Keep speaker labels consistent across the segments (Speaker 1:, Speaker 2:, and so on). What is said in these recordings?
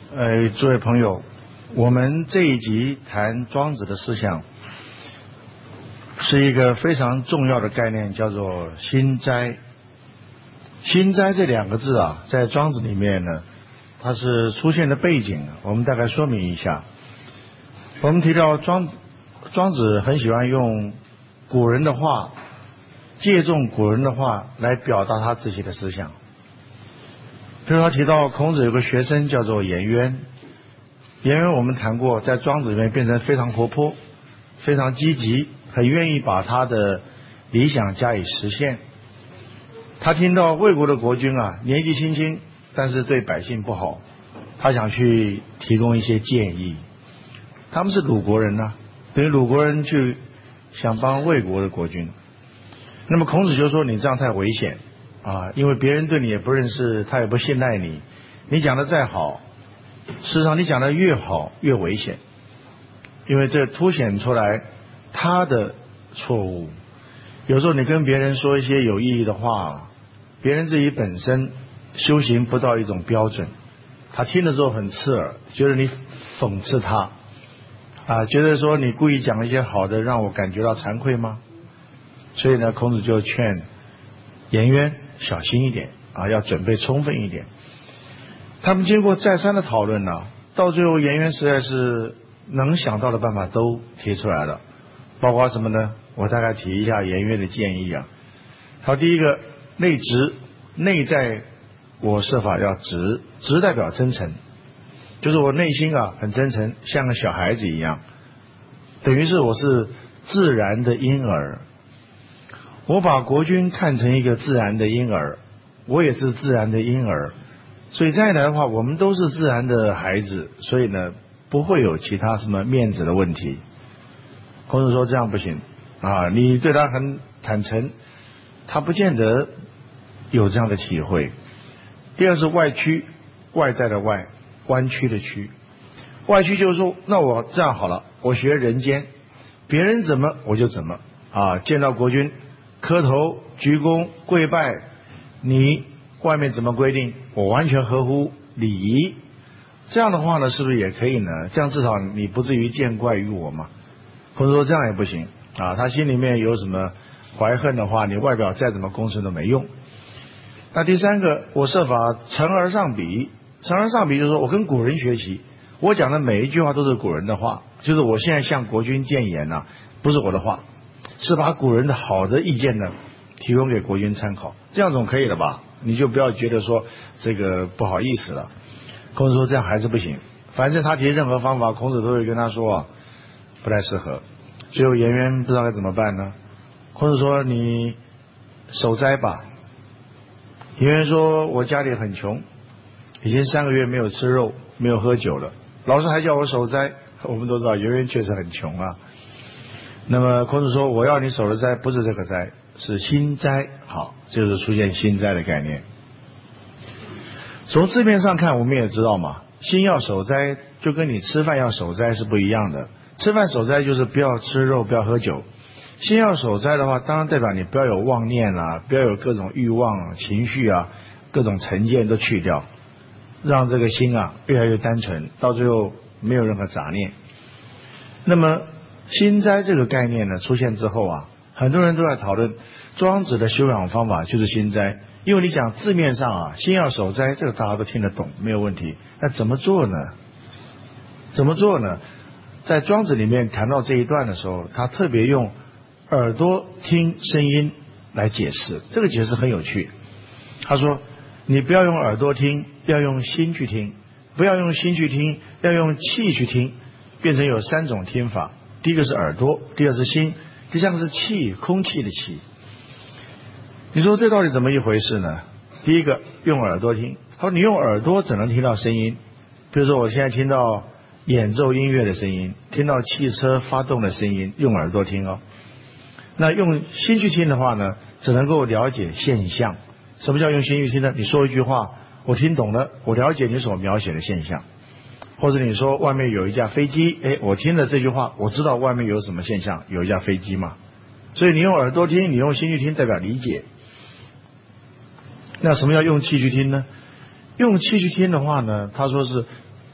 Speaker 1: 诸位朋友，我们这一集谈庄子的思想，是一个非常重要的概念，叫做心斋。心斋这两个字啊，在庄子里面呢，它是出现的背景，我们大概说明一下。我们提到庄子很喜欢用古人的话，借重古人的话来表达他自己的思想。比如他提到孔子有个学生叫做颜渊，颜渊我们谈过，在庄子里面变成非常活泼，非常积极，很愿意把他的理想加以实现。他听到魏国的国君啊年纪轻轻，但是对百姓不好，他想去提供一些建议。他们是鲁国人啊，等于鲁国人去想帮魏国的国君。那么孔子就说你这样太危险啊，因为别人对你也不认识，他也不信赖你，你讲的再好，事实上你讲的越好越危险，因为这凸显出来他的错误。有时候你跟别人说一些有意义的话，别人自己本身修行不到一种标准，他听的时候很刺耳，觉得你讽刺他啊，觉得说你故意讲一些好的让我感觉到惭愧吗？所以呢，孔子就劝颜渊小心一点啊，要准备充分一点。他们经过再三的讨论呢，到最后颜渊实在是能想到的办法都提出来了，包括什么呢？我大概提一下颜渊的建议啊。好，第一个，内直，内在我设法要直，直代表真诚，就是我内心啊很真诚，像个小孩子一样，等于是我是自然的婴儿。我把国君看成一个自然的婴儿，我也是自然的婴儿，所以再来的话，我们都是自然的孩子，所以呢，不会有其他什么面子的问题。孔子说这样不行啊，你对他很坦诚，他不见得有这样的体会。第二是外曲，外在的外，弯曲的曲。外曲就是说，那我这样好了，我学人间，别人怎么我就怎么啊，见到国君磕头鞠躬跪拜，你外面怎么规定，我完全合乎礼仪。这样的话呢，是不是也可以呢？这样至少你不至于见怪于我嘛。或者说这样也不行啊，他心里面有什么怀恨的话，你外表再怎么恭顺都没用。那第三个，我设法承而上比，承而上比就是说我跟古人学习，我讲的每一句话都是古人的话，就是我现在向国君谏言啊，不是我的话，是把古人的好的意见呢提供给国君参考，这样总可以了吧？你就不要觉得说这个不好意思了。孔子说这样还是不行，凡是他提任何方法，孔子都会跟他说啊，不太适合。最后颜渊不知道该怎么办呢？孔子说你守斋吧。颜渊说我家里很穷，已经3个月没有吃肉没有喝酒了，老师还叫我守斋。我们都知道颜渊确实很穷啊。那么孔子说我要你守的斋不是这个斋，是心斋。好，就是出现心斋的概念。从字面上看我们也知道嘛，心要守斋就跟你吃饭要守斋是不一样的。吃饭守斋就是不要吃肉不要喝酒，心要守斋的话，当然代表你不要有妄念啊，不要有各种欲望情绪啊，各种成见都去掉，让这个心啊越来越单纯，到最后没有任何杂念。那么心斋这个概念呢出现之后啊，很多人都在讨论庄子的修养方法就是心斋。因为你讲字面上啊，心要守斋，这个大家都听得懂，没有问题。那怎么做呢？怎么做呢？在庄子里面谈到这一段的时候，他特别用耳朵听声音来解释，这个解释很有趣。他说你不要用耳朵听，要用心去听，不要用心去听，要用气去听，变成有3种听法。第一个是耳朵，第二是心，第三个是气，空气的气。你说这到底怎么一回事呢？第一个用耳朵听，他说你用耳朵只能听到声音，比如说我现在听到演奏音乐的声音，听到汽车发动的声音，用耳朵听哦。那用心去听的话呢，只能够了解现象。什么叫用心去听呢？你说一句话我听懂了，我了解你所描写的现象。或者你说外面有一架飞机，我听了这句话，我知道外面有什么现象，有一架飞机嘛。所以你用耳朵听，你用心去听，代表理解。那什么叫用气去听呢？用气去听的话呢，他说是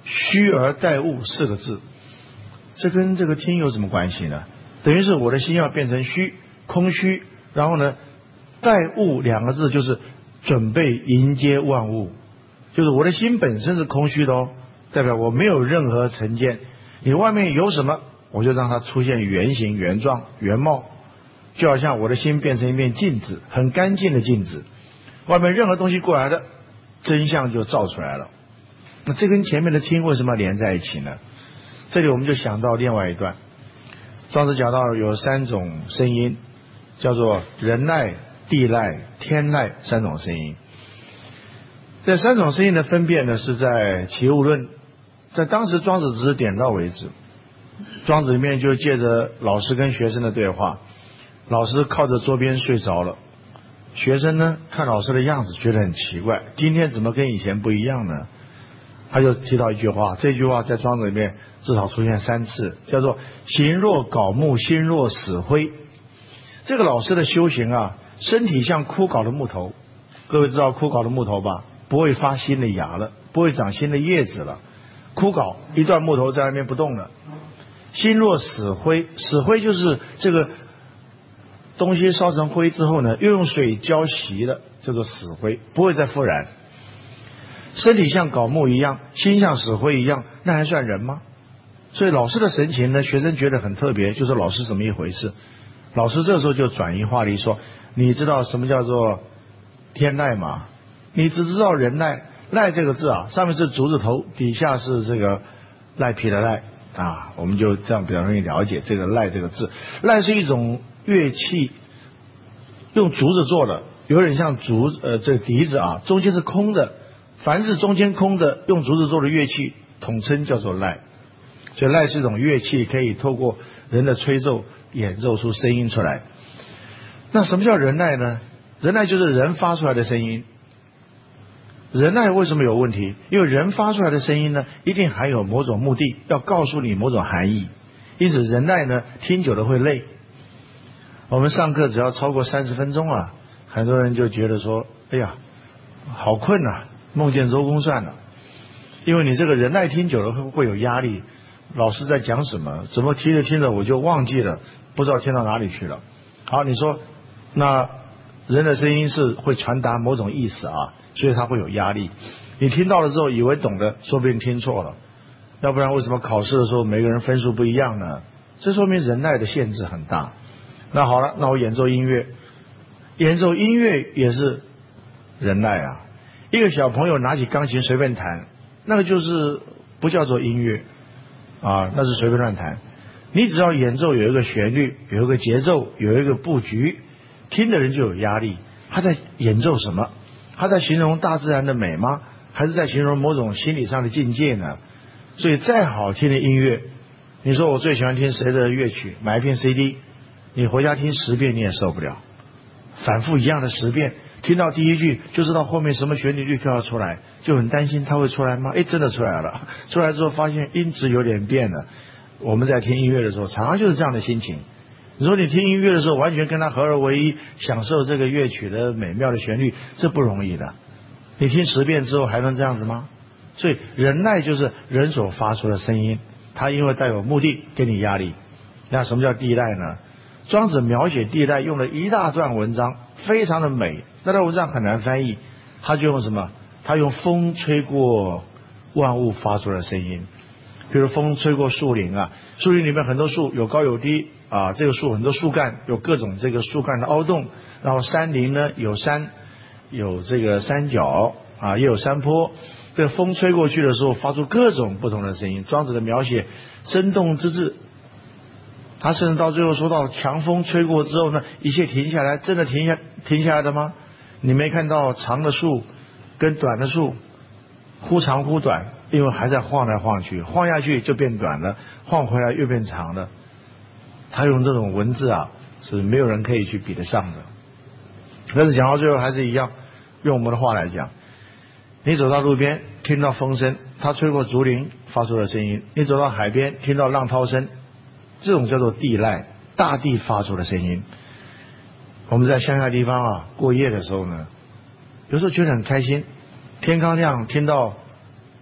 Speaker 1: 虚而待物4个字，这跟这个听有什么关系呢？等于是我的心要变成虚，空虚，然后呢，待物2个字就是准备迎接万物，就是我的心本身是空虚的哦，代表我没有任何成见，你外面有什么，我就让它出现原形、原状、原貌，就好像我的心变成一面镜子，很干净的镜子，外面任何东西过来的，真相就照出来了。那这跟前面的听为什么要连在一起呢？这里我们就想到另外一段，庄子讲到有3种声音，叫做人籁、地籁、天籁3种声音。这3种声音的分辨呢，是在《齐物论》，在当时庄子只是点到为止。庄子里面就借着老师跟学生的对话，老师靠着桌边睡着了，学生呢看老师的样子觉得很奇怪，今天怎么跟以前不一样呢？他就提到一句话，这句话在庄子里面至少出现3次，叫做形若槁木，心若死灰。这个老师的修行啊，身体像枯槁的木头，各位知道枯槁的木头吧？不会发新的芽了，不会长新的叶子了，枯槁，一段木头在那边不动了。心若死灰，死灰就是这个东西烧成灰之后呢，又用水浇熄了，叫做死灰，不会再复燃。身体像槁木一样，心像死灰一样，那还算人吗？所以老师的神情呢，学生觉得很特别，就是老师怎么一回事？老师这时候就转移话题说，你知道什么叫做天籁吗？你只知道人籁，籁这个字啊，上面是竹字头，底下是这个赖皮的赖啊，我们就这样比较容易了解这个籁这个字。籁是一种乐器，用竹子做的，有点像这个笛子啊，中间是空的，凡是中间空的用竹子做的乐器，统称叫做籁。所以籁是一种乐器，可以透过人的吹奏演奏出声音出来。那什么叫人籁呢？人籁就是人发出来的声音。人籁为什么有问题？因为人发出来的声音呢，一定含有某种目的，要告诉你某种含义。因此人籁呢，听久了会累。我们上课只要超过30分钟啊，很多人就觉得说，哎呀，好困啊，梦见周公算了。因为你这个人籁听久了会有压力，老师在讲什么，怎么听着听着我就忘记了，不知道听到哪里去了。好，你说那人的声音是会传达某种意思啊，所以他会有压力。你听到了之后以为懂了，说不定听错了，要不然为什么考试的时候每个人分数不一样呢？这说明人籁的限制很大。那好了，那我演奏音乐，演奏音乐也是人籁啊。一个小朋友拿起钢琴随便弹，那个就是不叫做音乐啊，那是随便乱弹。你只要演奏有一个旋律，有一个节奏，有一个布局，听的人就有压力。他在演奏什么？他在形容大自然的美吗？还是在形容某种心理上的境界呢？所以再好听的音乐，你说我最喜欢听谁的乐曲，买一片 CD， 你回家听10遍你也受不了，反复一样的10遍，听到第一句就知道后面什么旋律就要出来，就很担心它会出来吗？哎，真的出来了，出来之后发现音质有点变了。我们在听音乐的时候常常就是这样的心情。你说你听音乐的时候完全跟它合而为一，享受这个乐曲的美妙的旋律，这不容易的。你听10遍之后还能这样子吗？所以人籁就是人所发出的声音，它因为带有目的给你压力。那什么叫地籁呢？庄子描写地籁用了一大段文章，非常的美。那段文章很难翻译，他就用什么？他用风吹过万物发出的声音。比如风吹过树林啊，树林里面很多树有高有低啊，这个树很多树干有各种这个树干的凹洞，然后山林呢有山有这个山脚啊，也有山坡。这个风吹过去的时候发出各种不同的声音。庄子的描写生动之至，他甚至到最后说到强风吹过之后呢，一切停下来，真的停下来的吗？你没看到长的树跟短的树忽长忽短，因为还在晃来晃去，晃下去就变短了，晃回来又变长了。他用这种文字啊，是没有人可以去比得上的。但是讲到最后还是一样，用我们的话来讲，你走到路边听到风声，它吹过竹林发出的声音；你走到海边听到浪涛声，这种叫做地籁，大地发出的声音。我们在乡下地方啊过夜的时候呢，有时候觉得很开心，天刚亮听到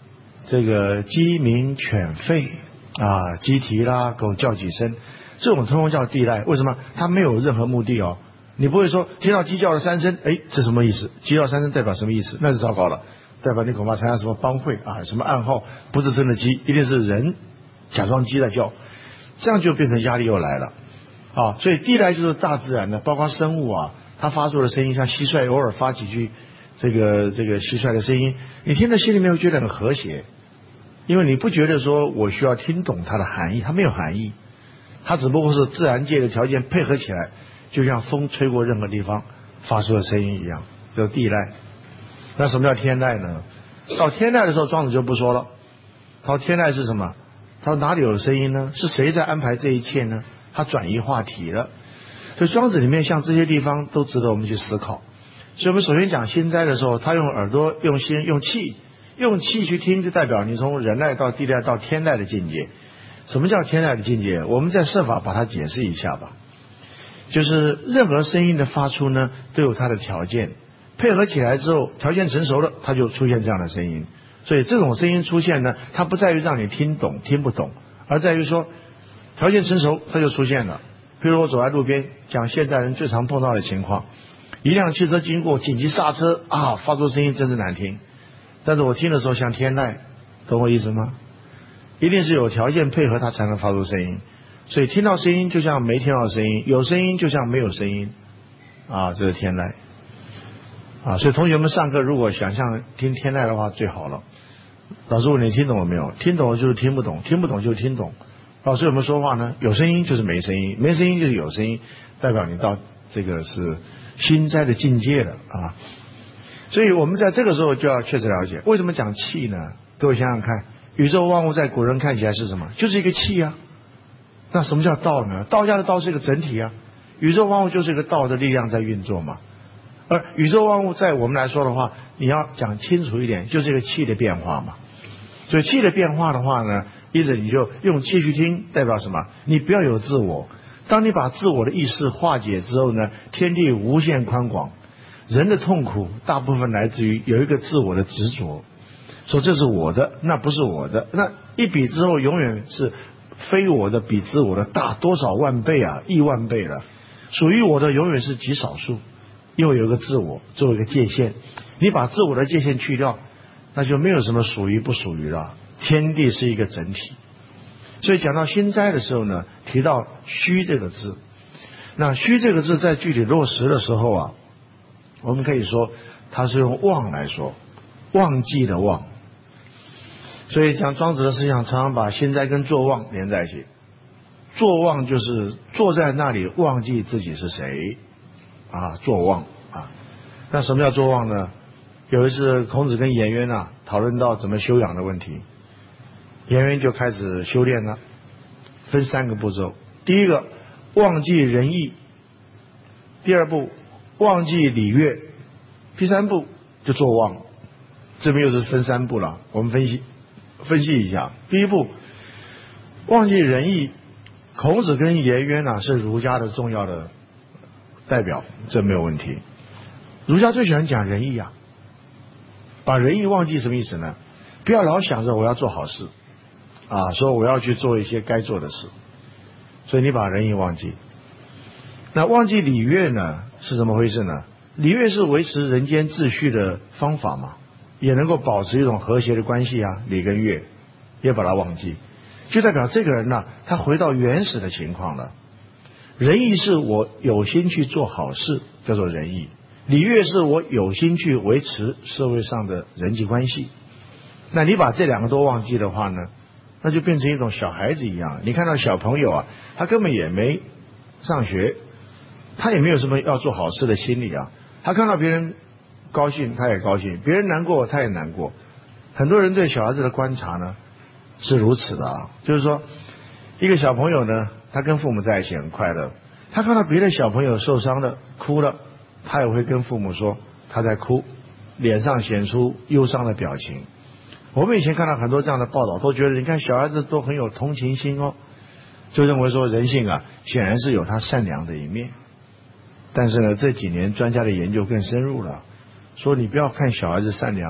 Speaker 1: 这个鸡鸣犬吠啊，鸡啼啦，狗叫几声，这种通通叫地籁。为什么？它没有任何目的哦。你不会说听到鸡叫了3声，哎，这什么意思？鸡叫3声代表什么意思？那是糟糕了，代表你恐怕参加什么帮会啊，什么暗号，不是真的鸡，一定是人假装鸡在叫，这样就变成压力又来了啊。所以地籁就是大自然的，包括生物啊，它发出的声音，像蟋蟀偶尔发几句这个蟋蟀的声音，你听到心里面会觉得很和谐，因为你不觉得说我需要听懂它的含义，它没有含义，它只不过是自然界的条件配合起来，就像风吹过任何地方发出的声音一样，叫地籁。那什么叫天籁呢？到天籁的时候，庄子就不说了。他说天籁是什么？他说哪里有声音呢？是谁在安排这一切呢？他转移话题了。所以庄子里面像这些地方都值得我们去思考。所以我们首先讲心斋的时候，他用耳朵、用心、用气去听，就代表你从人籁到地籁到天籁的境界。什么叫天籁的境界？我们再设法把它解释一下吧。就是任何声音的发出呢，都有它的条件，配合起来之后，条件成熟了，它就出现这样的声音。所以这种声音出现呢，它不在于让你听懂听不懂，而在于说条件成熟，它就出现了。比如我走在路边，讲现代人最常碰到的情况，一辆汽车经过，紧急刹车啊，发出声音真是难听，但是我听的时候像天籁，懂我意思吗？一定是有条件配合它才能发出声音。所以听到声音就像没听到声音，有声音就像没有声音啊，这是天籁啊。所以同学们上课如果想象听天籁的话最好了。老师问你听懂了没有？听懂了就是听不懂，听不懂就是听懂。老师有没有说话呢？有声音就是没声音，没声音就是有声音，代表你到这个是心斋的境界了啊。所以我们在这个时候就要确实了解，为什么讲气呢？各位想想看，宇宙万物在古人看起来是什么？就是一个气啊。那什么叫道呢？道家的道是一个整体啊，宇宙万物就是一个道的力量在运作嘛。而宇宙万物在我们来说的话，你要讲清楚一点，就是一个气的变化嘛。所以气的变化的话呢，意思你就用气去听，代表什么？你不要有自我。当你把自我的意识化解之后呢，天地无限宽广。人的痛苦大部分来自于有一个自我的执着，说这是我的，那不是我的，那一比之后永远是非我的比自我的大多少万倍啊，亿万倍了。属于我的永远是极少数，因为有一个自我作为一个界限，你把自我的界限去掉，那就没有什么属于不属于了。天地是一个整体。所以讲到心斋的时候呢，提到虚这个字，那虚这个字在具体落实的时候啊，我们可以说它是用忘来说，忘记的忘。所以讲庄子的思想常常把心斋跟坐忘连在一起。坐忘就是坐在那里忘记自己是谁啊，坐忘啊。那什么叫坐忘呢？有一次孔子跟颜渊啊讨论到怎么修养的问题，颜渊就开始修炼了，分3个步骤。第一个，忘记仁义；第二步，忘记礼乐；第3步就坐忘。这边又是分3步了，我们分析一下。第一步，忘记仁义，孔子跟颜渊啊是儒家的重要的代表，这没有问题。儒家最喜欢讲仁义啊，把仁义忘记什么意思呢？不要老想着我要做好事啊，说我要去做一些该做的事，所以你把仁义忘记。那忘记礼乐呢是怎么回事呢？礼乐是维持人间秩序的方法嘛，也能够保持一种和谐的关系啊，礼跟乐也把它忘记，就代表这个人呢，他回到原始的情况了。仁义是我有心去做好事，叫做仁义；礼乐是我有心去维持社会上的人际关系。那你把这2个都忘记的话呢，那就变成一种小孩子一样。你看到小朋友啊，他根本也没上学，他也没有什么要做好事的心理啊。他看到别人高兴他也高兴，别人难过他也难过。很多人对小孩子的观察呢是如此的啊，就是说一个小朋友呢，他跟父母在一起很快乐，他看到别的小朋友受伤了哭了，他也会跟父母说他在哭，脸上显出忧伤的表情。我们以前看到很多这样的报道，都觉得你看小孩子都很有同情心哦，就认为说人性啊显然是有他善良的一面。但是呢，这几年专家的研究更深入了，说你不要看小孩子善良，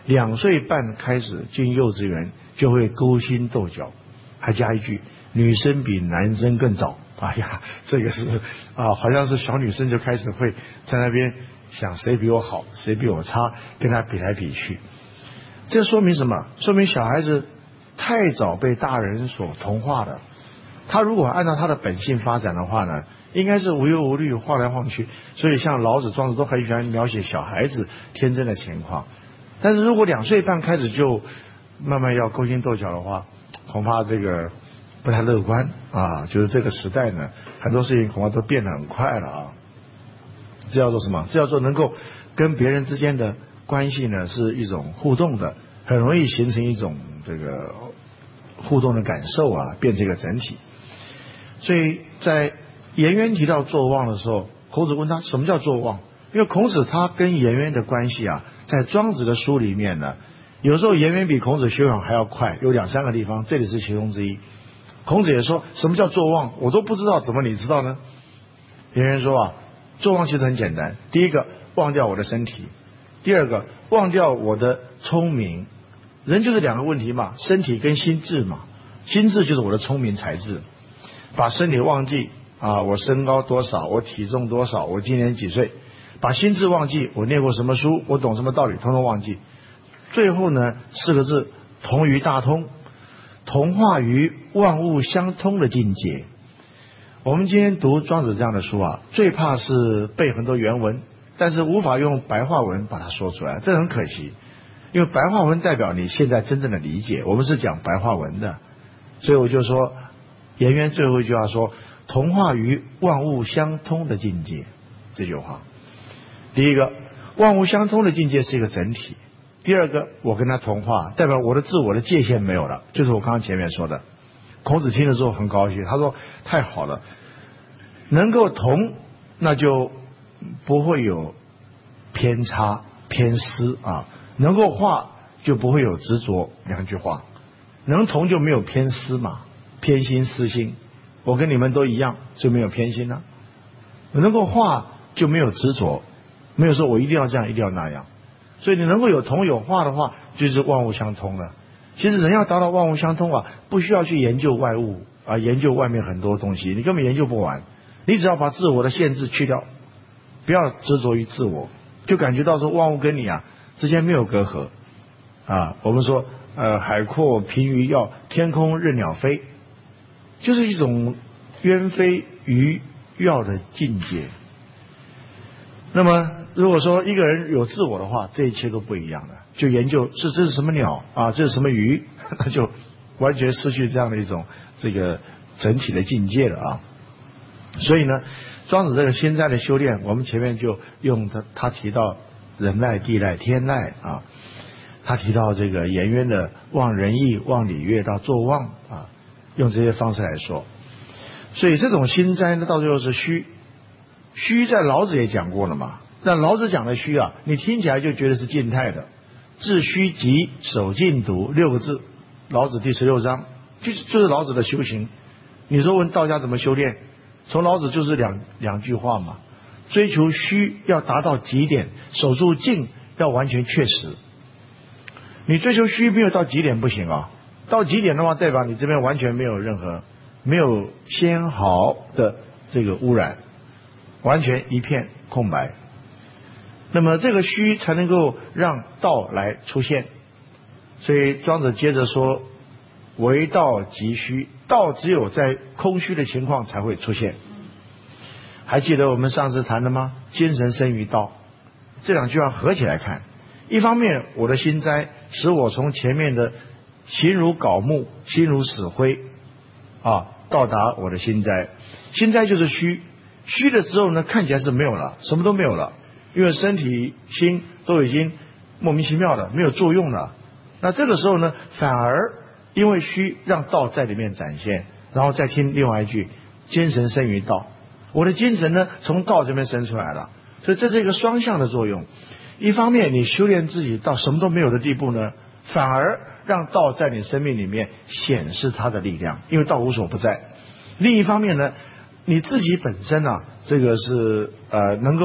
Speaker 1: 2岁半开始进幼稚园就会勾心斗角，还加一句女生比男生更早。哎呀，这个是好像是小女生就开始会在那边想谁比我好，谁比我差，跟他比来比去。这说明什么？说明小孩子太早被大人所同化了。他如果按照他的本性发展的话呢，应该是无忧无虑，晃来晃去。所以像老子、庄子都很喜欢描写小孩子天真的情况。但是如果2岁半开始就慢慢要勾心斗角的话，恐怕这个不太乐观啊。就是这个时代呢，很多事情恐怕都变得很快了啊。这叫做什么？这叫做能够跟别人之间的关系呢是一种互动的，很容易形成一种这个互动的感受啊，变成一个整体。所以在颜渊提到作望的时候，孔子问他什么叫作望？因为孔子他跟颜渊的关系啊，在庄子的书里面呢，有时候颜渊比孔子修养还要快，有2、3个地方，这里是其中之一。孔子也说什么叫作望，我都不知道，怎么你知道呢？颜渊说作望其实很简单，第一个忘掉我的身体，第二个忘掉我的聪明。人就是2个问题嘛，身体跟心智嘛。心智就是我的聪明才智，把身体忘记我身高多少，我体重多少，我今年几岁，把心智忘记，我念过什么书，我懂什么道理，统统忘记。最后呢4个字，同于大通，同化于万物相通的境界。我们今天读庄子这样的书最怕是背很多原文，但是无法用白话文把它说出来，这很可惜。因为白话文代表你现在真正的理解，我们是讲白话文的。所以我就说颜渊最后一句话说同化于万物相通的境界，这句话。第一个，万物相通的境界是一个整体。第二个，我跟他同化，代表我的自我的界限没有了，就是我刚刚前面说的。孔子听了之后很高兴，他说太好了，能够同，那就不会有偏差偏私能够化就不会有执着。2句话，能同就没有偏私嘛，偏心私心，我跟你们都一样，就没有偏心了。能够化就没有执着，没有说我一定要这样一定要那样。所以你能够有同有化的话，就是万物相通了。其实人要达到万物相通不需要去研究外物研究外面很多东西，你根本研究不完。你只要把自我的限制去掉，不要执着于自我，就感觉到说万物跟你之间没有隔阂我们说海阔凭鱼跃，天空任鸟飞，就是一种鸢飞鱼跃的境界。那么如果说一个人有自我的话，这一切都不一样了。就研究这是什么鸟这是什么鱼，那就完全失去这样的一种这个整体的境界了所以呢，庄子这个心斋的修炼，我们前面就用他提到人赖地赖天赖他提到这个颜渊的忘仁义忘礼乐到作望用这些方式来说。所以这种心斋呢，到最后是虚。虚在老子也讲过了嘛，但老子讲的虚你听起来就觉得是静态的。致虚极，守静笃，6个字，老子第16章，就是老子的修行。你说问道家怎么修炼，从老子就是两句话嘛，追求虚要达到极点，守住静要完全确实。你追求虚没有到极点不行到极点的话，代表你这边完全没有纤毫的这个污染，完全一片空白。那么这个虚才能够让道来出现。所以庄子接着说，唯道即虚，道只有在空虚的情况才会出现。还记得我们上次谈的吗？精神生于道，这2句话合起来看，一方面我的心斋使我从前面的形如槁木心如死灰到达我的心斋。心斋就是虚，虚了之后呢，看起来是没有了，什么都没有了，因为身体心都已经莫名其妙的没有作用了。那这个时候呢，反而因为虚让道在里面展现。然后再听另外一句，精神生于道，我的精神呢从道这边生出来了。所以这是一个双向的作用。一方面你修炼自己到什么都没有的地步呢，反而让道在你生命里面显示它的力量，因为道无所不在。另一方面呢，你自己本身这个是能够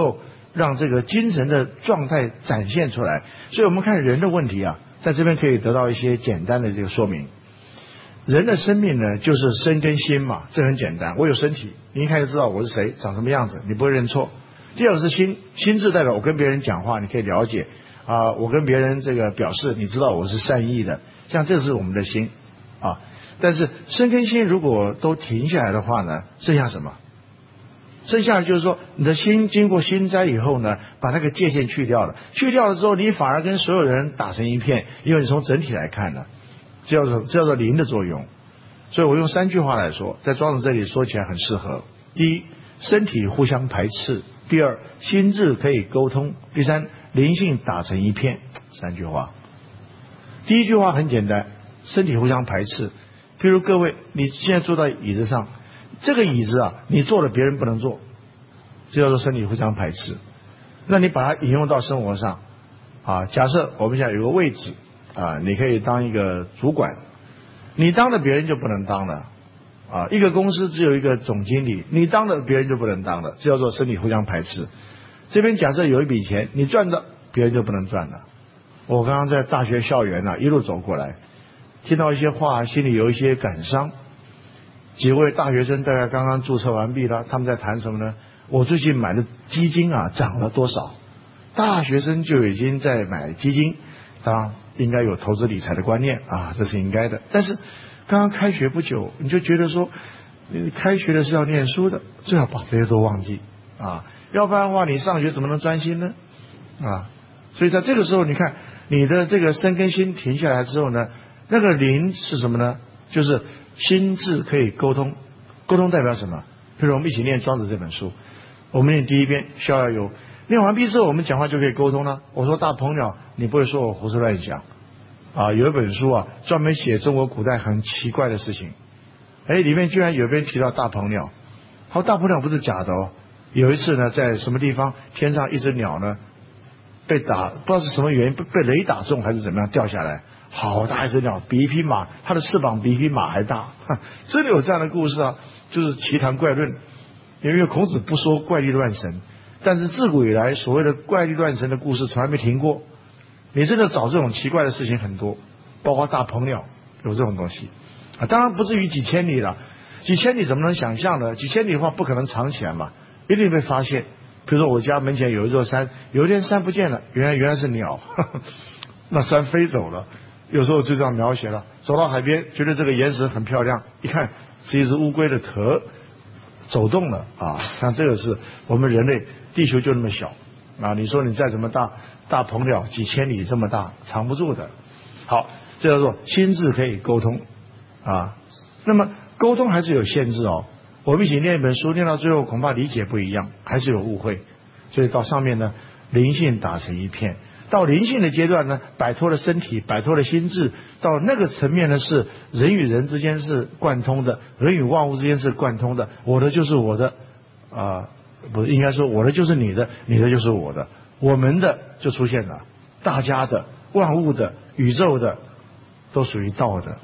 Speaker 1: 让这个精神的状态展现出来。所以我们看人的问题啊，在这边可以得到一些简单的这个说明。人的生命呢，就是身跟心嘛，这很简单。我有身体，你一看就知道我是谁，长什么样子，你不会认错。第二个是心，心智代表我跟别人讲话，你可以了解啊，我跟别人这个表示，你知道我是善意的，像这是我们的心啊。但是身跟心如果都停下来的话呢，剩下什么？剩下的就是说，你的心经过心斋以后呢，把那个界限去掉了，去掉了之后，你反而跟所有人打成一片，因为你从整体来看呢，这叫做灵的作用。所以我用3句话来说，在庄子这里说起来很适合。第一，身体互相排斥；第二，心智可以沟通；第三，灵性打成一片。3句话。第一句话很简单，身体互相排斥。譬如各位，你现在坐在椅子上，这个椅子啊，你坐了别人不能坐，这叫做身体互相排斥。那你把它引用到生活上啊，假设我们现在有个位置啊，你可以当一个主管，你当了别人就不能当了啊。一个公司只有一个总经理，你当了别人就不能当了，这叫做身体互相排斥。这边假设有一笔钱，你赚的别人就不能赚了。我刚刚在大学校园一路走过来，听到一些话，心里有一些感伤。几位大学生大概刚刚注册完毕了，他们在谈什么呢？我最近买的基金啊涨了多少？大学生就已经在买基金，当然应该有投资理财的观念啊，这是应该的。但是刚刚开学不久，你就觉得说，开学的是要念书的，最好把这些都忘记啊，要不然的话，你上学怎么能专心呢？啊，所以在这个时候，你看你的这个身跟心停下来之后呢，那个灵是什么呢？就是心智可以沟通，沟通代表什么？比如我们一起念《庄子》这本书，我们念第一遍《逍遥游》，念完毕之后，我们讲话就可以沟通了。我说大鹏鸟，你不会说我胡思乱想啊？有一本书啊，专门写中国古代很奇怪的事情，里面居然有人提到大鹏鸟。好，大鹏鸟不是假的哦。有一次呢，在什么地方，天上一只鸟呢，被打，不知道是什么原因，被雷打中还是怎么样掉下来。好大一只鸟，比一匹马，它的翅膀比一匹马还大，真的有这样的故事啊！就是奇谈怪论，因为孔子不说怪力乱神，但是自古以来所谓的怪力乱神的故事从来没停过。你真的找这种奇怪的事情很多，包括大鹏鸟有这种东西啊，当然不至于几千里了，几千里怎么能想象呢？几千里的话不可能藏起来嘛，一定被发现。比如说我家门前有一座山，有一天山不见了，原来是鸟，那山飞走了。有时候就这样描写了，走到海边，觉得这个岩石很漂亮，一看是一只乌龟的壳走动了啊！像这个是我们人类，地球就那么小啊！你说你再怎么大鹏鸟几千里这么大，藏不住的。好，这叫做心智可以沟通啊。那么沟通还是有限制哦。我们一起念一本书，念到最后恐怕理解不一样，还是有误会。所以到上面呢，灵性打成一片。到灵性的阶段呢，摆脱了身体，摆脱了心智，到那个层面呢，是人与人之间是贯通的，人与万物之间是贯通的。我的就是我的，不应该说我的就是你的，你的就是我的，我们的就出现了，大家的、万物的、宇宙的，都属于道的，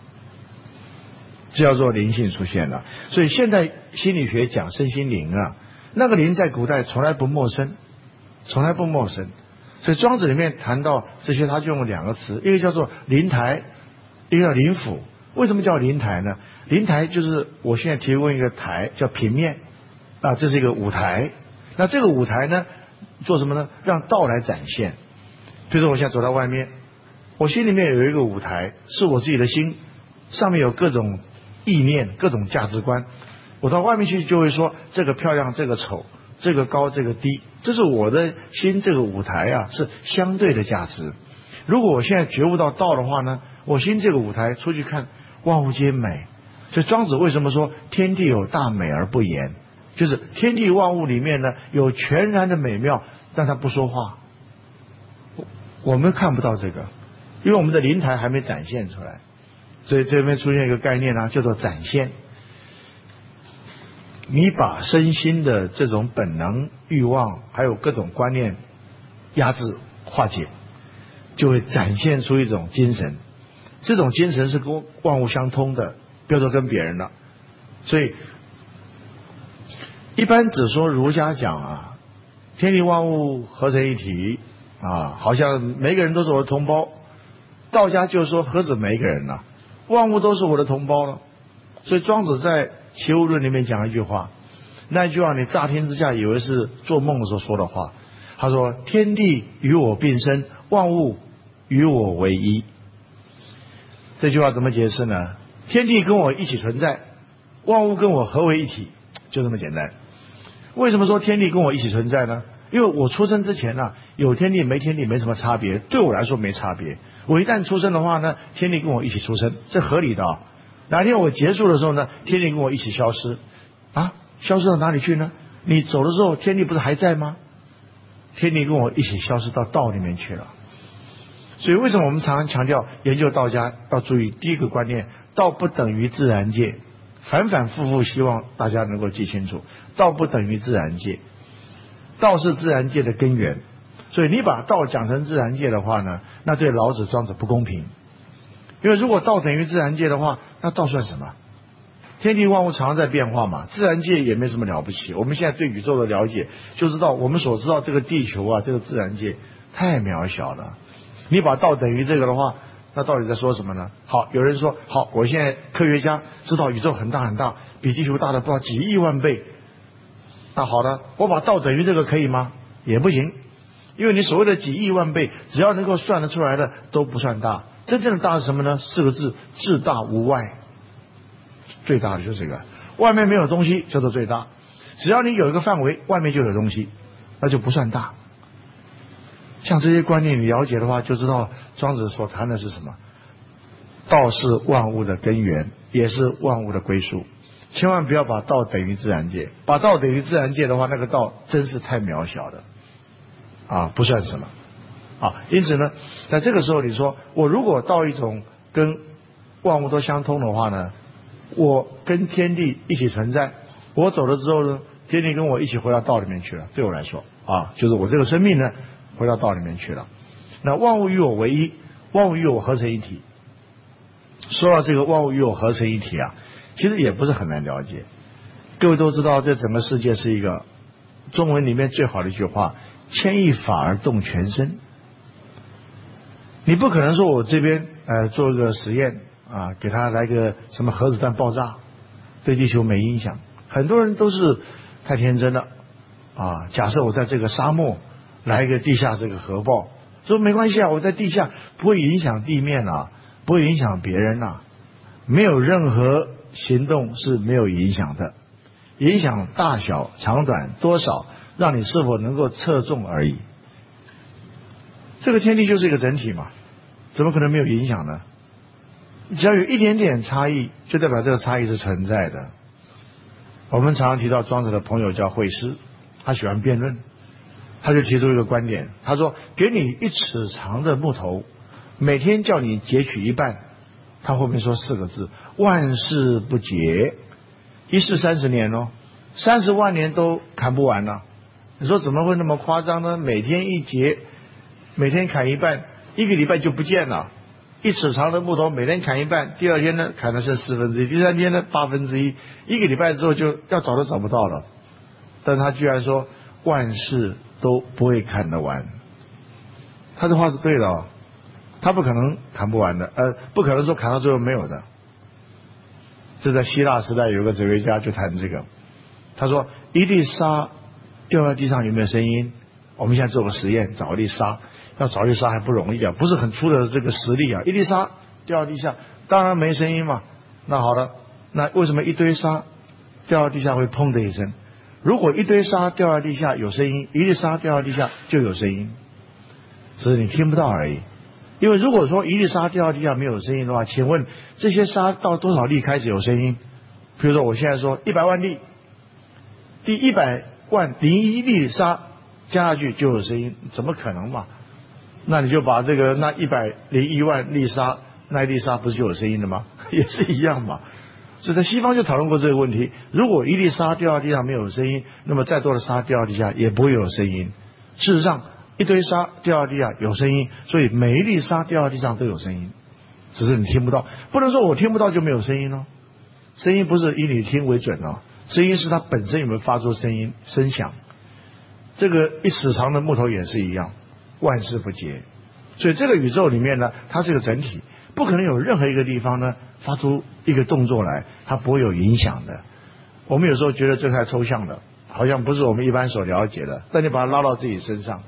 Speaker 1: 这叫做灵性出现了。所以现代心理学讲身心灵啊，那个灵在古代从来不陌生，从来不陌生。所以庄子里面谈到这些，他就用2个词，一个叫做灵台，一个叫灵府。为什么叫灵台呢？灵台就是我现在提供一个台，叫平面啊，这是一个舞台。那这个舞台呢，做什么呢？让道来展现。比如说我现在走到外面，我心里面有一个舞台，是我自己的心，上面有各种意念、各种价值观。我到外面去就会说这个漂亮，这个丑，这个高，这个低，这是我的心这个舞台啊，是相对的价值。如果我现在觉悟到道的话呢，我心这个舞台出去看，万物皆美。所以庄子为什么说天地有大美而不言？就是天地万物里面呢有全然的美妙，但他不说话。我们看不到这个，因为我们的灵台还没展现出来。所以这边出现一个概念呢，叫做展现。你把身心的这种本能、欲望还有各种观念压制化解，就会展现出一种精神。这种精神是跟万物相通的，不要说跟别人了。所以一般只说儒家讲啊， 天地万物合成一体啊，好像每个人都是我的同胞。道家就说何止每一个人呢、万物都是我的同胞了。所以庄子在《齐物论》里面讲一句话，那句话你乍听之下以为是做梦的时候说的话。他说：“天地与我并生，万物与我为一。”这句话怎么解释呢？天地跟我一起存在，万物跟我合为一体，就这么简单。为什么说天地跟我一起存在呢？因为我出生之前呢、有天地没天地没什么差别，对我来说没差别。我一旦出生的话呢，天地跟我一起出生，这合理的啊。哪天我结束的时候呢，天地跟我一起消失啊，消失到哪里去呢？你走的时候，天地不是还在吗？天地跟我一起消失到道里面去了。所以为什么我们常常强调研究道家要注意第一个观念，道不等于自然界，反反复复希望大家能够记清楚，道不等于自然界，道是自然界的根源。所以你把道讲成自然界的话呢，那对老子庄子不公平。因为如果道等于自然界的话，那道算什么？天地万物常常在变化嘛，自然界也没什么了不起。我们现在对宇宙的了解，就知道我们所知道这个地球啊，这个自然界太渺小了。你把道等于这个的话，那到底在说什么呢？好，有人说，好，我现在科学家知道宇宙很大很大，比地球大的不知道几亿万倍。那好的，我把道等于这个可以吗？也不行，因为你所谓的几亿万倍，只要能够算得出来的都不算大。真正的大是什么呢？四个字：至大无外。最大的就是这个，外面没有东西叫做最大。只要你有一个范围，外面就有东西，那就不算大。像这些观念你了解的话，就知道庄子所谈的是什么。道是万物的根源，也是万物的归宿。千万不要把道等于自然界，把道等于自然界的话，那个道真是太渺小了啊，不算什么啊。因此呢，在这个时候你说，我如果到一种跟万物都相通的话呢，我跟天地一起存在，我走了之后呢，天地跟我一起回到道里面去了。对我来说啊，就是我这个生命呢回到道里面去了。那万物与我为一，万物与我合成一体。说到这个万物与我合成一体啊，其实也不是很难了解。各位都知道，这整个世界是一个中文里面最好的一句话：牵一发而动全身。你不可能说我这边做一个实验啊，给他来个什么核子弹爆炸，对地球没影响。很多人都是太天真了啊！假设我在这个沙漠来一个地下这个核爆，说没关系啊，我在地下不会影响地面啊，不会影响别人啊，没有任何行动是没有影响的，影响大小、长短、多少，让你是否能够测中而已。这个天地就是一个整体嘛，怎么可能没有影响呢？只要有一点点差异，就代表这个差异是存在的。我们常常提到庄子的朋友叫惠施，他喜欢辩论，他就提出一个观点，他说：给你1尺长的木头，每天叫你截取一半，他后面说4个字：万事不竭。一世30年哦，30万年都砍不完了。你说怎么会那么夸张呢？每天一截，每天砍一半，1个礼拜就不见了。1尺长的木头每天砍一半，第二天呢砍的是1/4，第三天呢1/8，1个礼拜之后就要找都找不到了。但他居然说万事都不会砍得完，他这话是对的哦，他不可能砍不完的，不可能说砍到最后没有的。这在希腊时代有个哲学家就谈这个，他说一粒沙掉在地上有没有声音？我们现在做个实验，找一粒沙，要找一粒沙还不容易啊，不是很粗的这个实力啊，一粒沙掉到地下当然没声音嘛。那好了，那为什么一堆沙掉到地下会砰的一声？如果一堆沙掉到地下有声音，一粒沙掉到地下就有声音，只是你听不到而已。因为如果说一粒沙掉到地下没有声音的话，请问这些沙到多少粒开始有声音？比如说我现在说100万粒，第100万01粒沙加下去就有声音，怎么可能嘛？那你就把这个那101万粒沙，那一粒沙不是就有声音的吗？也是一样嘛。所以在西方就讨论过这个问题，如果一粒沙掉到地上没有声音，那么再多的沙掉到地下也不会有声音。事实上一堆沙掉到地下有声音，所以每一粒沙掉到地上都有声音，只是你听不到。不能说我听不到就没有声音哦，声音不是以你听为准哦，声音是它本身有没有发出声音声响。 这个一尺长的木头也是一样，万事不竭。所以这个宇宙里面呢，它是个整体，不可能有任何一个地方呢发出一个动作来，它不会有影响的。我们有时候觉得这太抽象了，好像不是我们一般所了解的，但你把它拉到自己身上。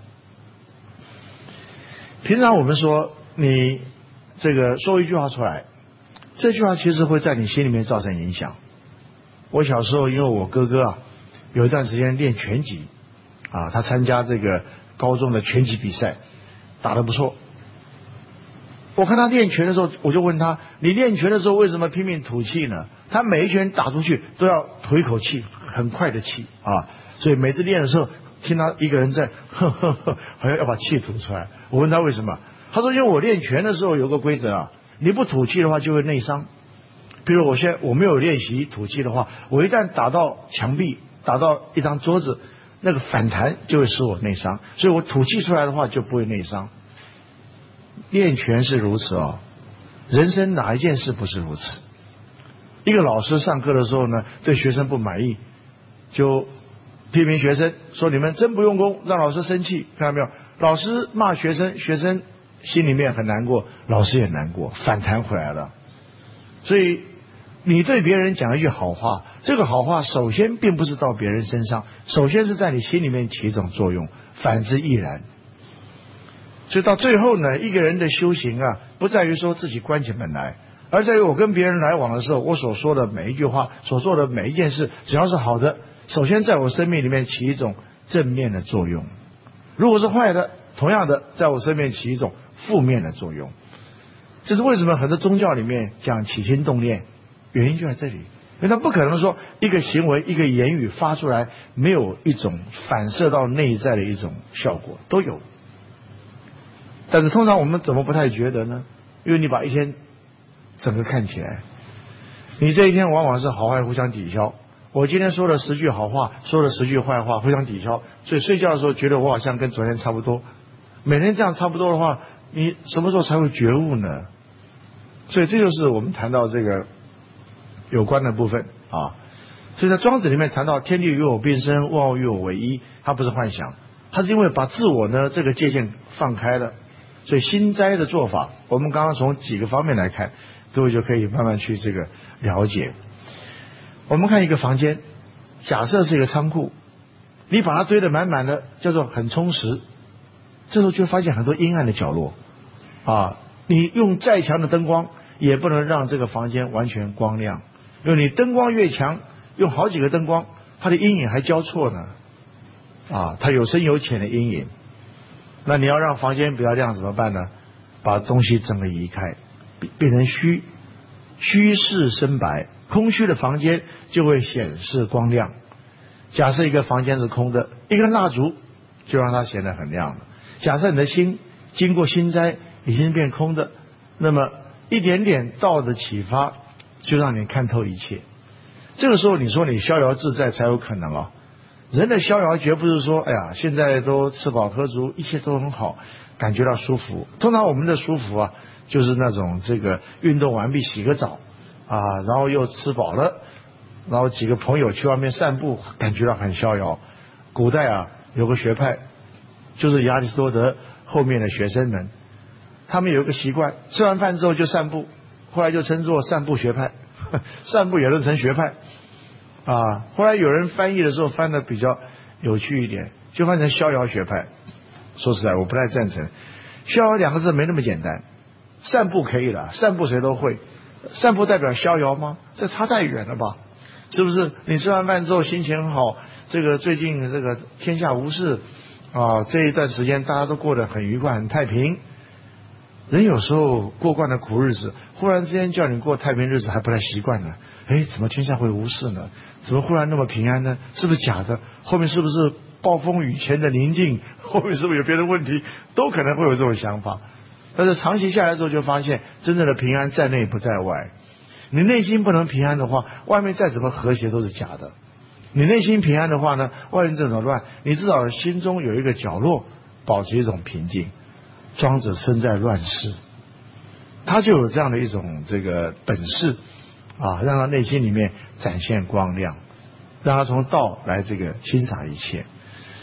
Speaker 1: 平常我们说你这个说一句话出来，这句话其实会在你心里面造成影响。我小时候因为我哥哥啊有一段时间练拳击啊，他参加这个高中的拳击比赛，打得不错。我看他练拳的时候，我就问他，你练拳的时候为什么拼命吐气呢？他每一拳打出去都要吐一口气，很快的气啊，所以每次练的时候听他一个人在呵呵呵，好像要把气吐出来。我问他为什么，他说因为我练拳的时候有个规则啊，你不吐气的话就会内伤。比如我现在我没有练习吐气的话，我一旦打到墙壁，打到一张桌子，那个反弹就会使我内伤，所以我吐气出来的话就不会内伤。练拳是如此哦，人生哪一件事不是如此？一个老师上课的时候呢，对学生不满意，就批评学生说你们真不用功，让老师生气，看到没有？老师骂学生，学生心里面很难过，老师也难过，反弹回来了。所以你对别人讲一句好话，这个好话首先并不是到别人身上，首先是在你心里面起一种作用，反之亦然。所以到最后呢，一个人的修行啊，不在于说自己关起门来，而在于我跟别人来往的时候，我所说的每一句话，所做的每一件事，只要是好的，首先在我生命里面起一种正面的作用。如果是坏的，同样的在我生命起一种负面的作用。这是为什么很多宗教里面讲起心动念，原因就在这里。因为他不可能说一个行为一个言语发出来没有一种反射到内在的一种效果，都有。但是通常我们怎么不太觉得呢？因为你把一天整个看起来，你这一天往往是好坏互相抵消。我今天说了10句好话，说了10句坏话，互相抵消，所以睡觉的时候觉得我好像跟昨天差不多。每天这样差不多的话，你什么时候才会觉悟呢？所以这就是我们谈到这个有关的部分啊。所以在庄子里面谈到天地与我并生，万物与我为一，它不是幻想，它是因为把自我呢这个界限放开了。所以心斋的做法，我们刚刚从几个方面来看，各位就可以慢慢去这个了解。我们看一个房间，假设是一个仓库，你把它堆得满满的，叫做很充实，这时候就发现很多阴暗的角落啊。你用再强的灯光也不能让这个房间完全光亮，因为你灯光越强，用好几个灯光，它的阴影还交错呢啊，它有深有浅的阴影。那你要让房间比较亮怎么办呢？把东西整个移开，变成虚实生白，空虚的房间就会显示光亮。假设一个房间是空的，一根蜡烛就让它显得很亮了。假设你的心经过心斋已经变空的，那么一点点道的启发就让你看透一切。这个时候你说你逍遥自在才有可能哦。人的逍遥绝不是说哎呀现在都吃饱喝足，一切都很好，感觉到舒服。通常我们的舒服啊，就是那种这个运动完毕洗个澡啊，然后又吃饱了，然后几个朋友去外面散步，感觉到很逍遥。古代啊有个学派，就是亚里士多德后面的学生们，他们有一个习惯，吃完饭之后就散步，后来就称作散步学派散步也能成学派啊。后来有人翻译的时候翻的比较有趣一点，就翻成逍遥学派。说实在我不太赞成，逍遥2个字没那么简单。散步可以了，散步谁都会，散步代表逍遥吗？这差太远了吧，是不是？你吃完饭之后心情很好，这个最近这个天下无事啊，这一段时间大家都过得很愉快很太平。人有时候过惯了苦日子，忽然之间叫你过太平日子还不太习惯呢。哎，怎么天下会无事呢？怎么忽然那么平安呢？是不是假的？后面是不是暴风雨前的宁静？后面是不是有别的问题？都可能会有这种想法。但是长期下来之后就发现，真正的平安在内不在外。你内心不能平安的话，外面再怎么和谐都是假的。你内心平安的话呢，外面怎么乱，你至少心中有一个角落保持一种平静。庄子身在乱世，他就有这样的一种这个本事啊，让他内心里面展现光亮，让他从道来这个欣赏一切。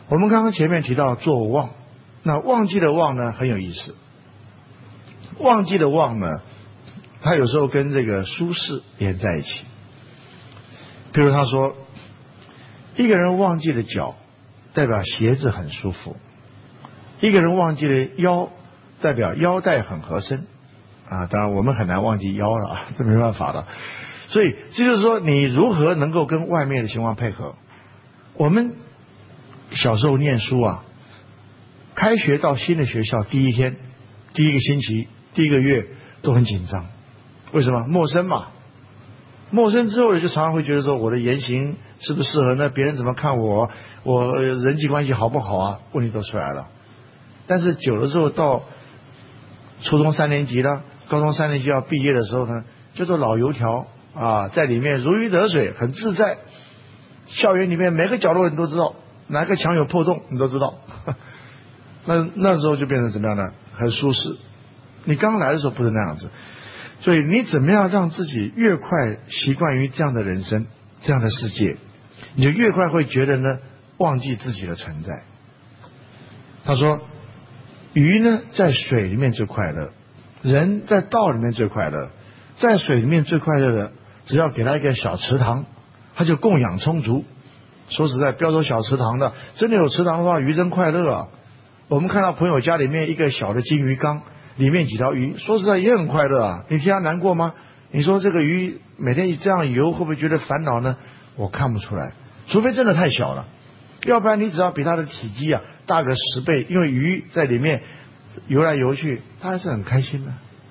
Speaker 1: 我们刚刚前面提到做忘，那忘记的忘呢很有意思。忘记的忘呢，它有时候跟这个舒适连在一起。比如他说，一个人忘记了脚，代表鞋子很舒服；一个人忘记了腰，代表腰带很合身。啊，当然我们很难忘记腰了啊，这没办法了。所以这就是说，你如何能够跟外面的情况配合？我们小时候念书啊，开学到新的学校第一天、第一个星期、第一个月都很紧张。为什么？陌生嘛。陌生之后呢，就常常会觉得说，我的言行是不是适合呢？别人怎么看我？我人际关系好不好啊？问题都出来了。但是久了之后，到初中3年级了，高中3年级要毕业的时候呢，就做老油条啊，在里面如鱼得水，很自在。校园里面每个角落你都知道，哪个墙有破洞你都知道。那时候就变成怎么样呢？很舒适。你刚来的时候不是那样子，所以你怎么样让自己越快习惯于这样的人生、这样的世界，你就越快会觉得呢，忘记自己的存在。他说，鱼呢在水里面最快乐，人在道里面最快乐。在水里面最快乐的，只要给他一个小池塘，他就供养充足。说实在，不要说小池塘的，真的有池塘的话，鱼真快乐啊。我们看到朋友家里面一个小的金鱼缸，里面几条鱼，说实在也很快乐啊。你替他难过吗？你说这个鱼每天这样游，会不会觉得烦恼呢？我看不出来，除非真的太小了，要不然你只要比它的体积啊大个10倍，因为鱼在里面游来游去，它还是很开心的。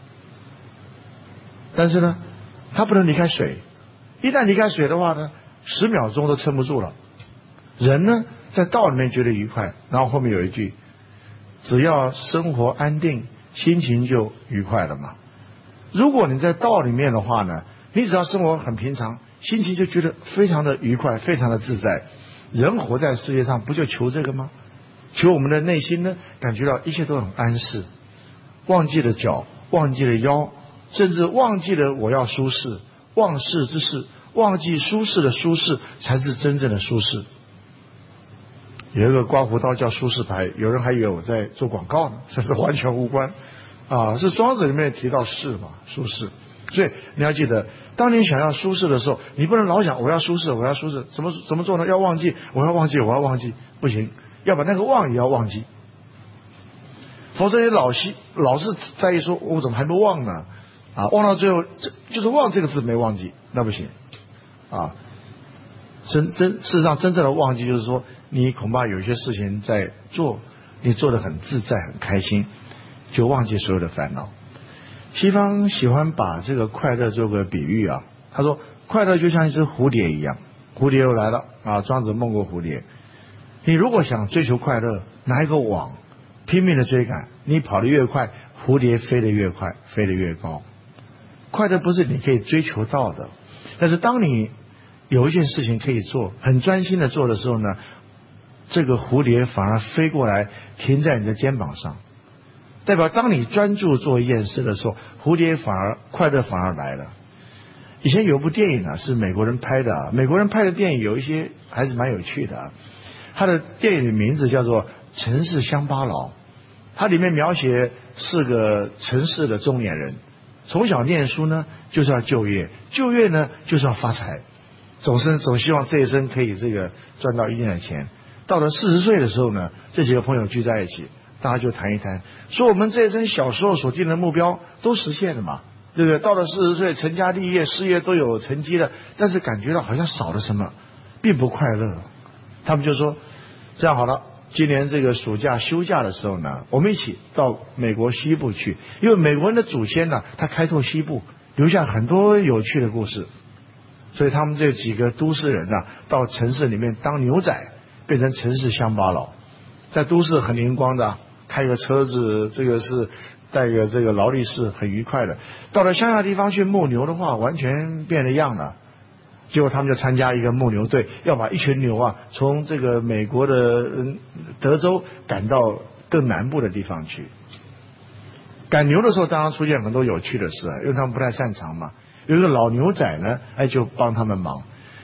Speaker 1: 但是呢，它不能离开水，一旦离开水的话呢，10秒钟都撑不住了。人呢，在道里面觉得愉快，然后后面有一句，只要生活安定，心情就愉快了嘛。如果你在道里面的话呢，你只要生活很平常，心情就觉得非常的愉快，非常的自在。人活在世界上不就求这个吗？求我们的内心呢，感觉到一切都很安适，忘记了脚，忘记了腰，甚至忘记了我要舒适，忘世之事，忘记舒适的舒适才是真正的舒适。有一个刮胡刀叫舒适牌，有人还以为我在做广告呢，这是完全无关啊！是庄子里面提到适嘛，舒适。所以你要记得，当你想要舒适的时候，你不能老想我要舒适，我要舒适，怎么做呢？要忘记，我要忘记，不行，要把那个忘也要忘记，否则你老是在意说，我怎么还没忘呢？啊，忘到最后，就是忘这个字没忘记，那不行啊。事实上，真正的忘记就是说，你恐怕有些事情在做，你做得很自在、很开心，就忘记所有的烦恼。西方喜欢把这个快乐做个比喻啊，他说快乐就像一只蝴蝶一样，蝴蝶又来了啊，庄子梦过蝴蝶。你如果想追求快乐，拿一个网，拼命的追赶，你跑得越快，蝴蝶飞得越快，飞得越高。快乐不是你可以追求到的，但是当你有一件事情可以做，很专心的做的时候呢，这个蝴蝶反而飞过来停在你的肩膀上，代表当你专注做一件事的时候，蝴蝶快乐反而来了。以前有部电影啊，是美国人拍的啊，美国人拍的电影有一些还是蛮有趣的啊。他的电影的名字叫做《城市乡巴佬》，它里面描写4个城市的中年人，从小念书呢就是要就业，就业呢就是要发财。总希望这一生可以赚到一定的钱。到了40岁的时候呢，这几个朋友聚在一起，大家就谈一谈，说我们这一生小时候所定的目标都实现了嘛，对不对？到了40岁，成家立业，事业都有成绩了，但是感觉到好像少了什么，并不快乐。他们就说，这样好了，今年这个暑假休假的时候呢，我们一起到美国西部去，因为美国人的祖先呢，他开拓西部，留下很多有趣的故事。所以他们这几个都市人啊，到城市里面当牛仔，变成城市乡巴佬。在都市很灵光的，开个车子，这个是带个这个劳力士，很愉快的。到了乡下地方去牧牛的话，完全变了样了。结果他们就参加一个牧牛队，要把一群牛啊，从这个美国的德州赶到更南部的地方去。赶牛的时候，当然出现很多有趣的事啊，因为他们不太擅长嘛。有一个老牛仔呢，就帮他们忙。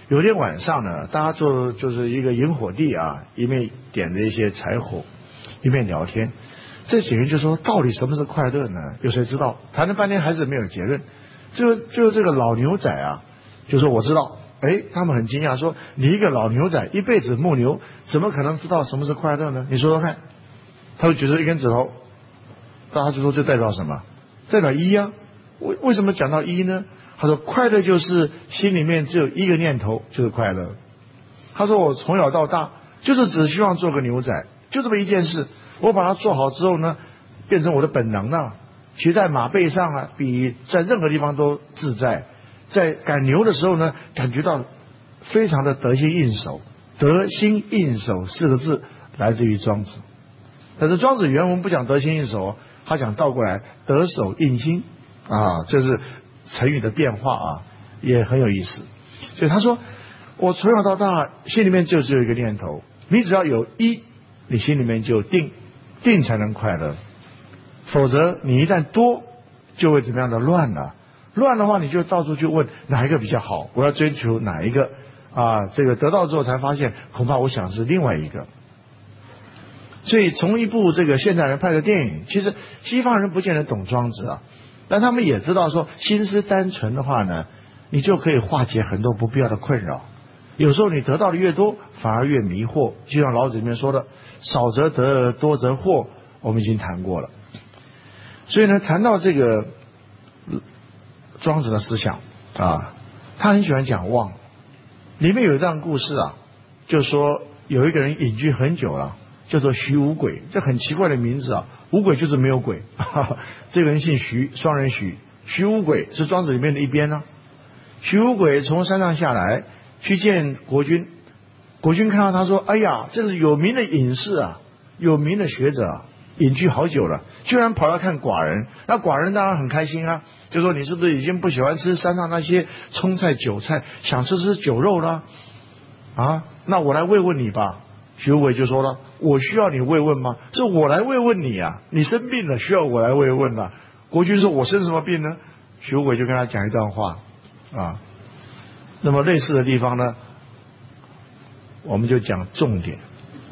Speaker 1: 有天晚上呢，大家就是一个引火地啊，一面点着一些柴火，一面聊天。这几个人就说，到底什么是快乐呢？有谁知道？谈了半天还是没有结论。就这个老牛仔啊，就说我知道。哎，他们很惊讶，说你一个老牛仔一辈子牧牛，怎么可能知道什么是快乐呢？你说说看。他就举着一根指头，大家就说这代表什么？代表一啊。为什么讲到一呢？他说快乐就是心里面只有一个念头，就是快乐。他说我从小到大就是只希望做个牛仔，就这么一件事。我把它做好之后呢，变成我的本能了。骑在马背上啊，比在任何地方都自在。在赶牛的时候呢，感觉到非常的得心应手。得心应手四个字来自于庄子，但是庄子原文不讲得心应手，他讲倒过来得手应心啊，这是成语的变化啊，也很有意思。所以他说，我从小到大心里面就只有一个念头，你只要有一，你心里面就定，定才能快乐。否则你一旦多，就会怎么样的乱了。乱的话，你就到处去问哪一个比较好，我要追求哪一个啊？这个得到之后才发现，恐怕我想是另外一个。所以从一部这个现代人拍的电影，其实西方人不见得懂庄子啊，但他们也知道说，心思单纯的话呢，你就可以化解很多不必要的困扰。有时候你得到的越多，反而越迷惑。就像老子里面说的，少则得，多则惑，我们已经谈过了。所以呢，谈到这个庄子的思想啊，他很喜欢讲忘。里面有一段故事啊，就说有一个人隐居很久了，叫做徐无鬼，这很奇怪的名字啊。无鬼就是没有鬼，这个人姓徐，双人徐。徐无鬼是庄子里面的一边呢。徐无鬼从山上下来去见国君，国君看到他说：“哎呀，这是有名的隐士啊，有名的学者啊，隐居好久了，居然跑来看寡人。”那寡人当然很开心啊，就说：“你是不是已经不喜欢吃山上那些葱菜韭菜，想吃酒肉了？啊，那我来慰问你吧。”徐无鬼就说了：“我需要你慰问吗？是我来慰问你啊！你生病了，需要我来慰问啊。”国君说：“我生什么病呢？”徐无鬼就跟他讲一段话啊。那么类似的地方呢，我们就讲重点。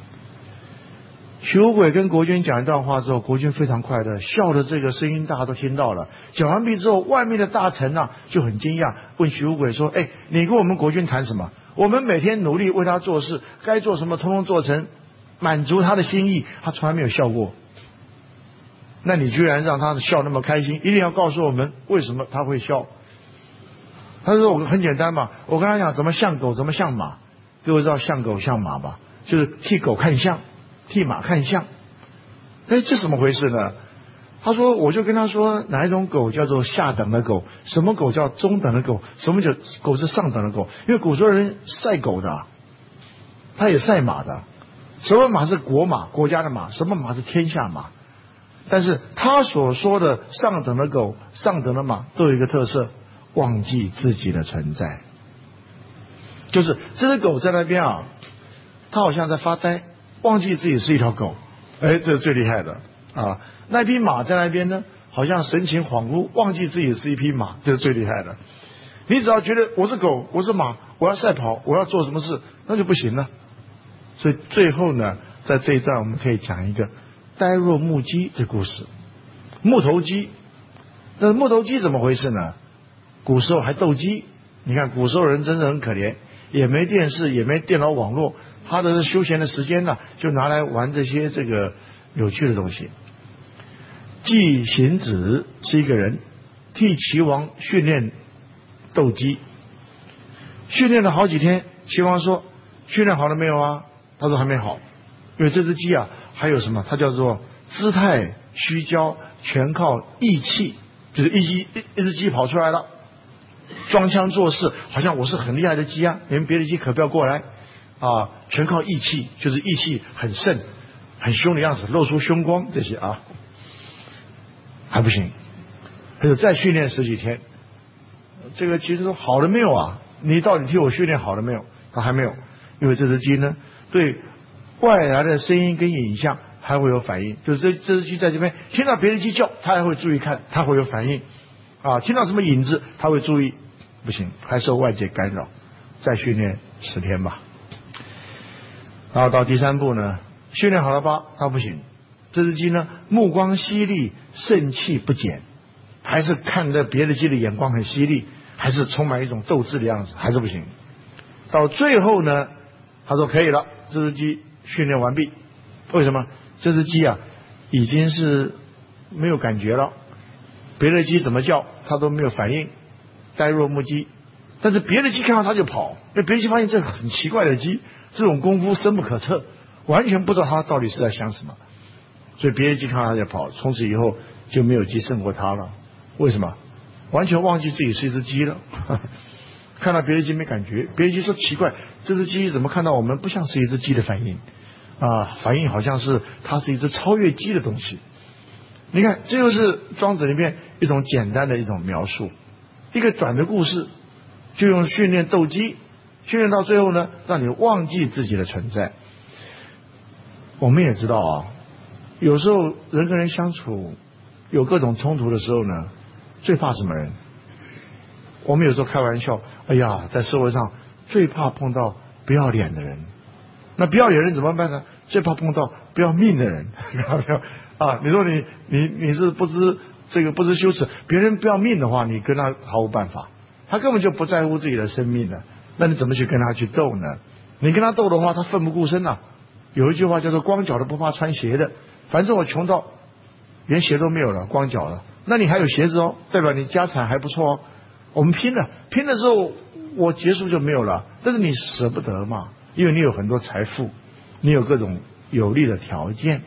Speaker 1: 徐无鬼跟国君讲一段话之后，国君非常快乐，笑的这个声音大家都听到了。讲完毕之后，外面的大臣啊就很惊讶，问徐无鬼说：“哎，你跟我们国君谈什么？我们每天努力为他做事，该做什么通通做成，满足他的心意，他从来没有笑过。那你居然让他笑那么开心，一定要告诉我们为什么他会笑。”他说：“我很简单嘛，我跟他讲怎么像狗，怎么像马。各位知道像狗像马吧？就是替狗看相，替马看相。哎，这怎么回事呢？”他说：“我就跟他说，哪一种狗叫做下等的狗，什么狗叫中等的狗，什么叫狗是上等的狗。因为古时候人赛狗的，他也赛马的。什么马是国马，国家的马；什么马是天下马。但是他所说的上等的狗、上等的马，都有一个特色。”忘记自己的存在，就是这只狗在那边啊，它好像在发呆，忘记自己是一条狗。哎，这是最厉害的啊！那匹马在那边呢，好像神情恍惚，忘记自己是一匹马，这是最厉害的。你只要觉得我是狗，我是马，我要赛跑，我要做什么事，那就不行了。所以最后呢，在这一段我们可以讲一个呆若木鸡这故事。木头鸡，那木头鸡怎么回事呢？古时候还斗鸡，你看古时候人真是很可怜，也没电视，也没电脑网络，他的休闲的时间呢，就拿来玩这些这个有趣的东西。季行止是一个人替齐王训练斗鸡，训练了好几天。齐王说：“训练好了没有啊？”他说：“还没好，因为这只鸡啊，还有什么？它叫做姿态虚骄，全靠意气，就是一只鸡跑出来了。”装腔作势，好像我是很厉害的鸡啊，你们别的鸡可不要过来啊！全靠义气，就是义气很盛、很凶的样子，露出凶光这些啊，还不行。还有再训练十几天，这个其实说好了没有啊？你到底替我训练好了没有？他还没有，因为这只鸡呢，对外来的声音跟影像还会有反应，就是这只鸡在这边听到别的鸡叫，它还会注意看，它会有反应。啊，听到什么影子他会注意，不行，还受外界干扰。 再训练10天吧。然后到第3步呢，训练好了吧，他不行，这只鸡呢目光犀利，盛气不减，还是看着别的鸡的眼光很犀利，还是充满一种斗志的样子，还是不行。到最后呢，他说可以了，这只鸡训练完毕。为什么？这只鸡啊已经是没有感觉了，别的鸡怎么叫它都没有反应，呆若木鸡。但是别的鸡看到它就跑，因为别的鸡发现这很奇怪的鸡，这种功夫深不可测，完全不知道它到底是在想什么，所以别的鸡看到它就跑，从此以后就没有鸡胜过它了。为什么？完全忘记自己是一只鸡了看到别的鸡没感觉，别的鸡说奇怪，这只鸡怎么看到我们不像是一只鸡的反应反应好像是它是一只超越鸡的东西。你看，这就是庄子里面一种简单的一种描述，一个短的故事，就用训练斗鸡，训练到最后呢，让你忘记自己的存在。我们也知道有时候人跟人相处有各种冲突的时候呢，最怕什么人？我们有时候开玩笑，哎呀，在社会上最怕碰到不要脸的人。那不要脸人怎么办呢？最怕碰到不要命的人你说你是不知羞耻，别人不要命的话，你跟他毫无办法，他根本就不在乎自己的生命的，那你怎么去跟他去斗呢？你跟他斗的话，他奋不顾身有一句话叫做光脚的不怕穿鞋的，反正我穷到连鞋都没有了，光脚了，那你还有鞋子代表你家产还不错我们拼了之后，我结束就没有了，但是你舍不得嘛，因为你有很多财富，你有各种有利的条件。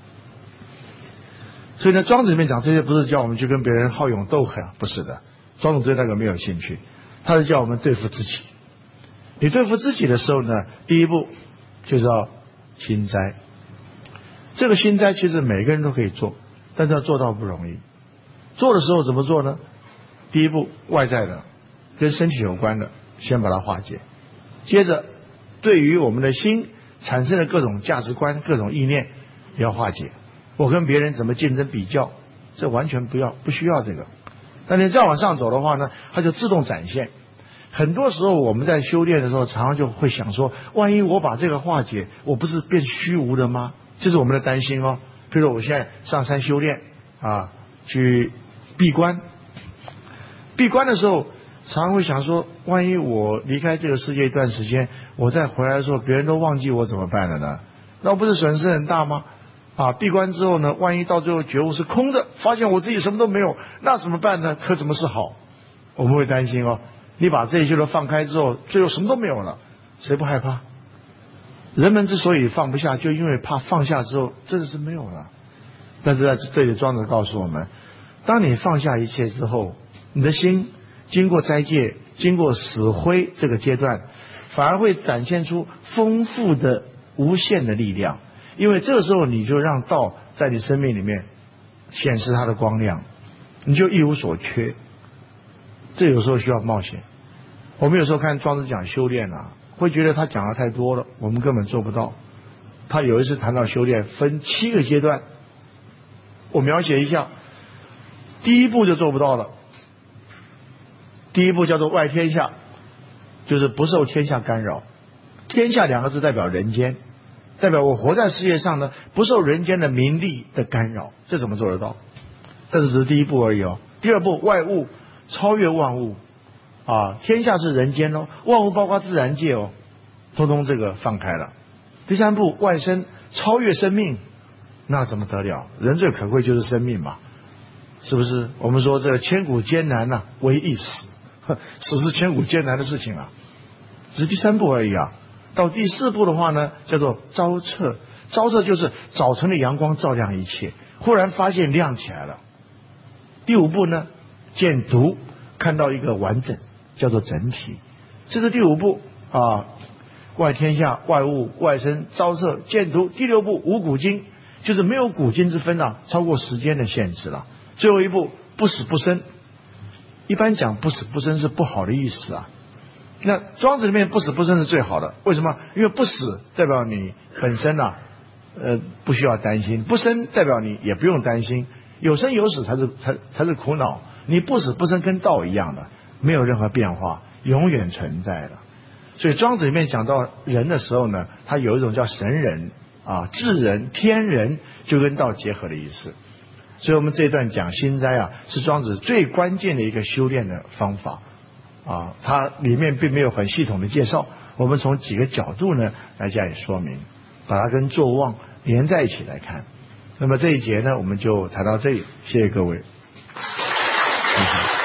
Speaker 1: 所以呢，庄子里面讲这些不是叫我们去跟别人好勇斗狠，不是的，庄子对那个没有兴趣，他是叫我们对付自己。你对付自己的时候呢，第一步就是要心斋。这个心斋其实每个人都可以做，但是要做到不容易。做的时候怎么做呢？第一步，外在的跟身体有关的先把它化解，接着对于我们的心产生的各种价值观、各种意念也要化解。我跟别人怎么竞争比较，这完全不需要这个。但你再往上走的话呢，它就自动展现。很多时候我们在修炼的时候，常常就会想说，万一我把这个化解，我不是变虚无了吗？这是我们的担心比如我现在上山修炼去闭关的时候，常常会想说，万一我离开这个世界一段时间，我再回来的时候，别人都忘记我怎么办了呢？那我不是损失很大吗？闭关之后呢，万一到最后觉悟是空的，发现我自己什么都没有，那怎么办呢？可怎么是好？我们会担心你把这些都放开之后，最后什么都没有了，谁不害怕？人们之所以放不下，就因为怕放下之后真的是没有了。但是在这里庄子告诉我们，当你放下一切之后，你的心经过斋戒，经过死灰这个阶段，反而会展现出丰富的无限的力量。因为这个时候你就让道在你生命里面显示它的光亮，你就一无所缺。这有时候需要冒险。我们有时候看庄子讲修炼会觉得他讲的太多了，我们根本做不到。他有一次谈到修炼分7个阶段，我描写一下。第一步就做不到了。第一步叫做外天下，就是不受天下干扰。天下2个字代表人间，代表我活在世界上呢，不受人间的名利的干扰。这怎么做得到？这只是第一步而已第二步外物，超越万物天下是人间万物包括自然界通通这个放开了。第三步外生，超越生命，那怎么得了？人最可贵就是生命嘛，是不是？我们说这个千古艰难唯一死，死是千古艰难的事情只是第3步而已到第4步的话呢，叫做昭彻。昭彻就是早晨的阳光照亮一切，忽然发现亮起来了。第5步呢，见独，看到一个完整，叫做整体。这是第5步外天下，外物，外生，昭彻，见独。第6步无古今，就是没有古今之分超过时间的限制了。最后一步不死不生。一般讲不死不生是不好的意思那庄子里面不死不生是最好的。为什么？因为不死代表你本身不需要担心，不生代表你也不用担心，有生有死才是苦恼。你不死不生跟道一样的，没有任何变化，永远存在了。 所以庄子里面讲到人的时候呢，他有一种叫神人啊、智人、天人，就跟道结合的意思。所以我们这一段讲心斋啊，是庄子最关键的一个修炼的方法啊，它里面并没有很系统的介绍，我们从几个角度呢来加以说明，把它跟坐忘连在一起来看。那么这一节呢，我们就谈到这里，谢谢各位。谢谢。